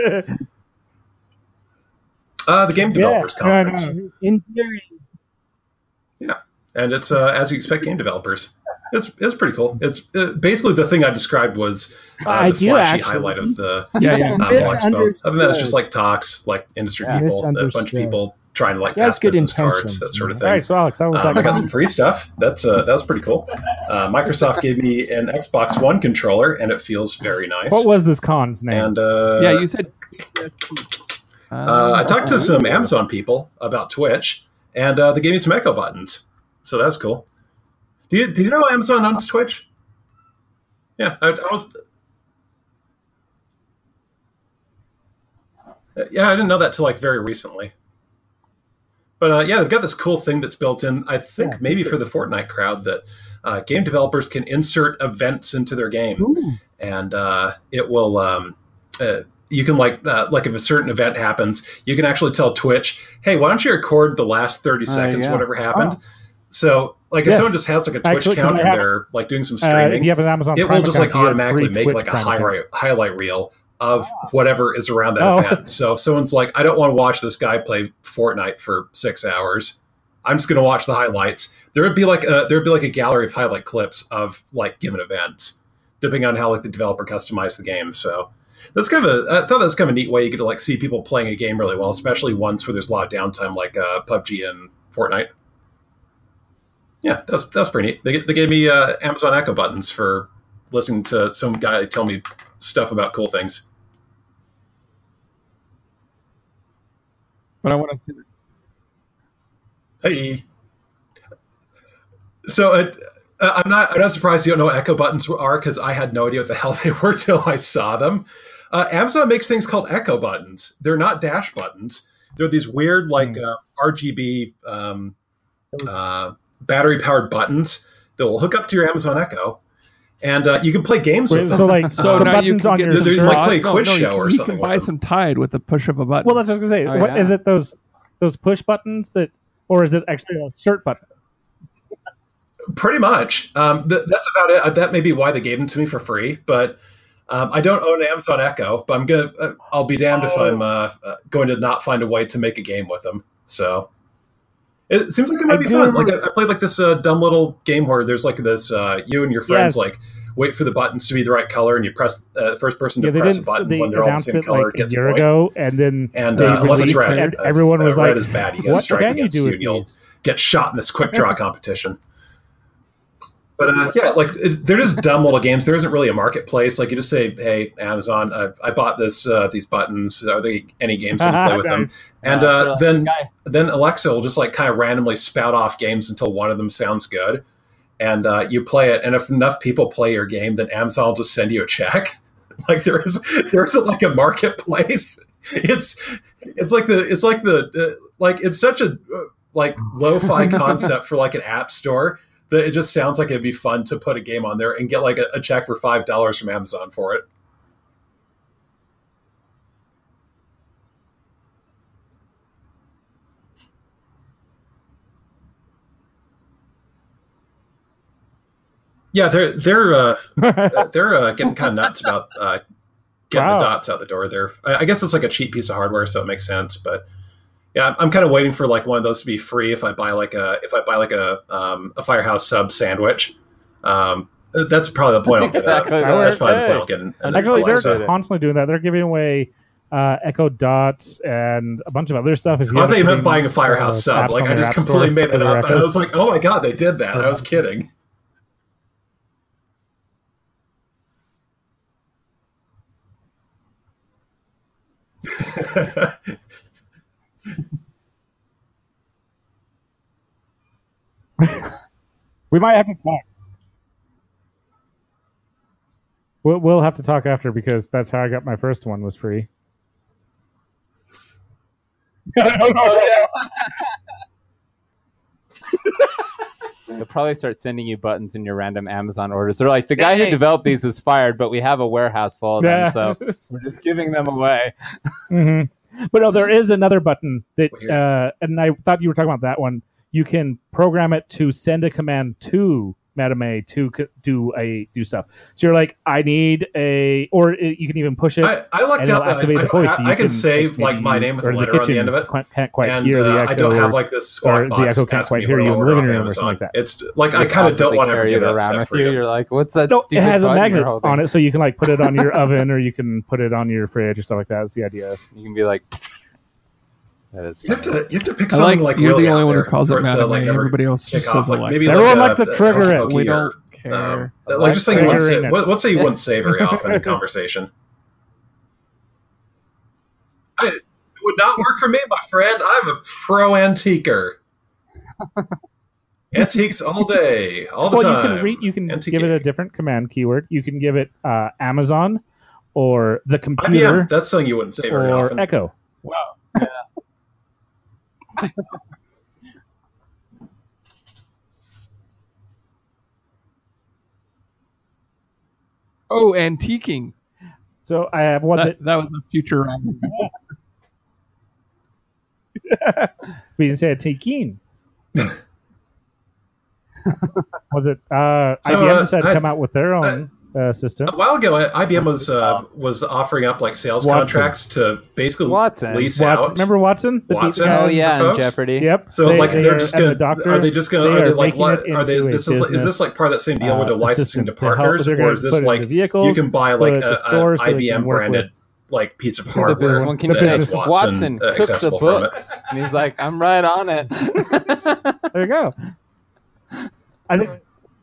The Game Developers Conference. In theory, Yeah, and it's as you expect game developers. It's pretty cool. It's basically the thing I described was I the do flashy actually. highlight of the Yeah. Launch Expo. Other than that, it's Misunderstood. just like talks, like industry Yeah. people, a bunch of Misunderstood. people trying to like Yeah, it's pass good business cards, intentions. that sort of all thing. right. So Alex, that was I got some free stuff. That was pretty cool. Microsoft gave me an Xbox One controller, and it feels very nice. What was this con's name? And Yeah, you said. I talked to some Amazon people about Twitch, and they gave me some Echo buttons. So that's cool. Do you know Amazon owns Twitch? Yeah, I was. Yeah, I didn't know that till like very recently. But yeah, they've got this cool thing that's built in. I think maybe for the Fortnite crowd that game developers can insert events into their game, and it will. You can like if a certain event happens, you can actually tell Twitch, "Hey, why don't you record the last 30 seconds, yeah. whatever happened?" So like if Yes. someone just has like a Twitch Actually, account I and have- they're like doing some if streaming, you have an Amazon it Prime will just like account, you get automatically free make Twitch like a Prime account. highlight reel of whatever is around that Oh. event. So if someone's like, I don't want to watch this guy play Fortnite for 6 hours, I'm just going to watch the highlights. There would be like a gallery of highlight clips of like given events, depending on how like the developer customized the game. So that's I thought that was kind of a neat way you get to like see people playing a game really well, especially ones where there's a lot of downtime, like PUBG and Fortnite. Yeah, that's pretty neat. They gave me Amazon Echo buttons for listening to some guy tell me stuff about cool things. But I want to. Hey, so I'm not surprised you don't know what Echo buttons are, because I had no idea what the hell they were till I saw them. Amazon makes things called Echo buttons. They're not dash buttons. They're these weird like RGB battery powered buttons that will hook up to your Amazon Echo, and you can play games with them. So like So so now you buttons can on get your some There's shirt. like play a quiz you show can- or you something can with buy them. some Tide with the push of a button. Well, that's what I was gonna say. Oh, What yeah. is it? Those push buttons that, or is it actually a shirt button? Pretty much. That's about it. That may be why they gave them to me for free, but I don't own an Amazon Echo. But I'll be damned if I'm going to not find a way to make a game with them. So it seems like it might be fun. Like I played like this dumb little game where there's like this you and your friends like wait for the buttons to be the right color, and you press the first person to press a button when they're all the announced same it color like a gets a year point. ago, and then And they unless it's released red, it, and everyone was red like, is bad. You get "What strike can you against do you, with and you'll these?" get shot in this quick draw competition. But yeah, like they're just dumb little games. There isn't really a marketplace. Like you just say, "Hey, Amazon, I bought these buttons. Are there any games I can play with them?" Nice. And Yeah, that's what I- then Alexa will just like kind of randomly spout off games until one of them sounds good, and you play it. And if enough people play your game, then Amazon will just send you a check. Like there isn't like a marketplace. It's such a like lo-fi concept for like an app store that it just sounds like it'd be fun to put a game on there and get like a check for $5 from Amazon for it. Yeah, they're getting kind of nuts about getting Wow. the dots out the door. I guess it's like a cheap piece of hardware, so it makes sense. But Yeah, I'm kind of waiting for like one of those to be free if I buy like a Firehouse sub sandwich. That's probably the point. Exactly. That's probably the point. I'll get an Actually, they're Alexa. constantly doing that. They're giving away Echo Dots and a bunch of other stuff. If you I have thought you meant putting, buying a Firehouse sub. apps Like on I their just app completely store made for it their up. And I Echoes. was like, oh my god, they did that. I was kidding. We might have to talk. We'll have to talk after because that's how I got my first one was free. They'll probably start sending you buttons in your random Amazon orders. They're like, the guy who developed these is fired, but we have a warehouse full of them, so we're just giving them away. Mm-hmm. But no, there is another button that, Weird. and I thought you were talking about that one. You can program it to send a command to Madame A to do stuff. So you're like, I need you can even push it. I lucked and out it'll that activate the voice. So I you can say maybe like my name with a or the letter on the kitchen end of it. can't quite And hear the echo. I don't have or- like this or squawk the box echo can't asking quite me hear what you to in the order living off room or something Amazon. like that. It's like I kind of don't want to ever carry give it that around with free. you. You're like, what's that? No, it stupid has a button you're magnet holding? on it, so you can like put it on your oven or you can put it on your fridge or stuff like that. That's the idea. You can be like, that is. You have funny. to pick I something like like you're really the only out one who there calls for it to, Madame like, A. never Everybody else kick just off. says Like maybe Alexa. Everyone like likes to trigger it. We or, don't care. like just saying you wouldn't say, Triggering it. let's say you wouldn't say very often in conversation. It would not work for me, my friend. I'm a pro antiquer. Antiques all day, all the time. You can Antique. give it a different command keyword. You can give it Amazon or the IBM, computer that's something you wouldn't say very or often. Echo. Oh, antiquing. So I have one That was a future. we didn't say a Tekin. Was it IBM decided to come out with their own systems? A while ago, IBM was offering up like sales Watson. contracts to basically Watson. lease Watson. out. Remember Watson? The Watson? beat guy? Oh yeah, for and folks? Jeopardy. Yep. So like they're just and gonna the doctor, are they just gonna they are they are like making it are they into a this is business, this like part of that same deal where they're licensing to assistant to help- partners, they're or gonna is put this it like into vehicles, you can buy put like it a at stores so they can IBM work branded with like piece of The hardware business one can the say, that's Watson, cook the accessible from it. books. And he's like, I'm right on it. There you go. I think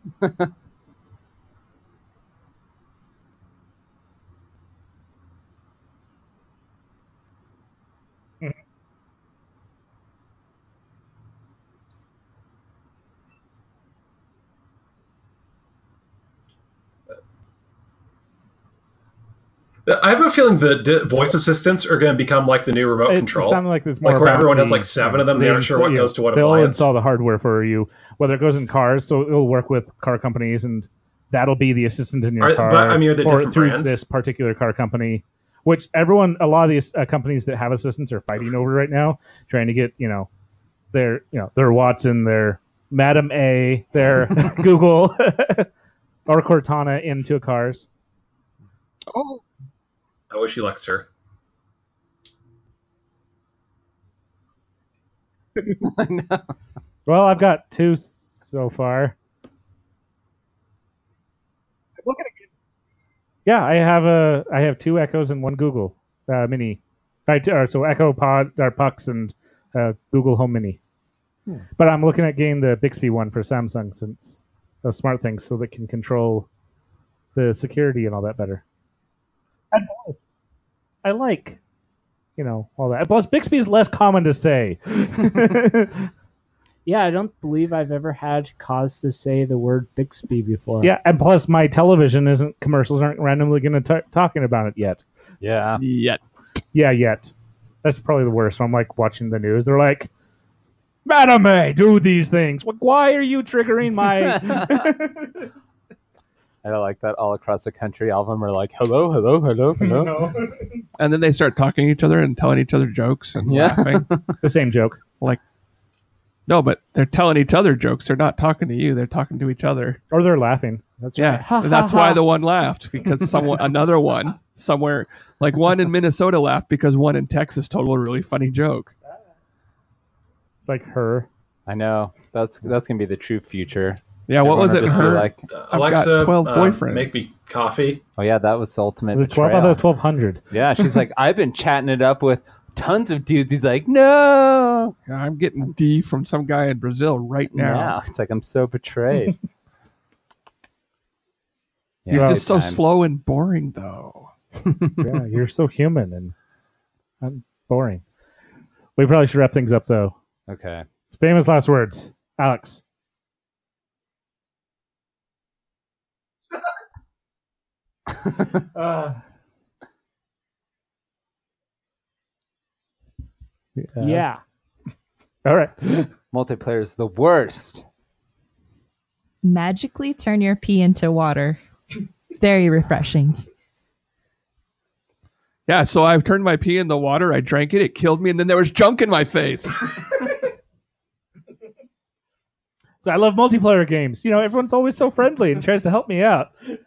I have a feeling that voice assistants are going to become like the new remote it control. sounded like there's more Like where about everyone has the- like 7 of them, they aren't sure what goes to what they'll appliance. install the hardware for you, whether it goes in cars, so it'll work with car companies, and that'll be the assistant in your car. But, I mean, are they or different through brands? this particular car company, which a lot of these companies that have assistants are fighting over right now, trying to get their Watson, their Madame A, their Google or Cortana into cars. Oh, I wish you luck, sir. Well, I've got 2 so far. Yeah, I have 2 Echoes and 1 Google Mini. So Echo Pod or Pucks and Google Home Mini. But I'm looking at getting the Bixby one for Samsung since those smart things, so they can control the security and all that better. I like, all that. Plus, Bixby is less common to say. Yeah, I don't believe I've ever had cause to say the word Bixby before. Yeah, and plus my television commercials aren't randomly going to talking about it yet. Yeah. yet. Yeah, yet. That's probably the worst. I'm like watching the news. They're like, Madame A, do these things. Why are you triggering my... I don't like that all across the country. All of them are like, hello, hello, hello, hello. No. And then they start talking to each other and telling each other jokes and Yeah. laughing. The same joke. No, but they're telling each other jokes. They're not talking to you. They're talking to each other. Or they're laughing. That's Yeah, right. and that's why the one laughed, because another one somewhere, like one in Minnesota laughed because one in Texas told a really funny joke. It's like her. I know that's gonna be the true future. Yeah, what was Everyone it? will just be Her, like, Alexa, 12 boyfriends. make me coffee. oh yeah, that was the ultimate The 12, I thought betrayal. it was 1200. Yeah, she's like, I've been chatting it up with tons of dudes. He's like, no. I'm getting D from some guy in Brazil right now. Yeah, it's like I'm so betrayed. Yeah, You're good just so times. slow and boring, though. Yeah, you're so human and I'm boring. We probably should wrap things up though. Okay. Famous last words, Alex. Yeah. All right. Multiplayer is the worst. Magically turn your pee into water. Very refreshing. Yeah, so I turned my pee in the water, I drank it, it killed me, and then there was junk in my face. So I love multiplayer games. You know, everyone's always so friendly and tries to help me out.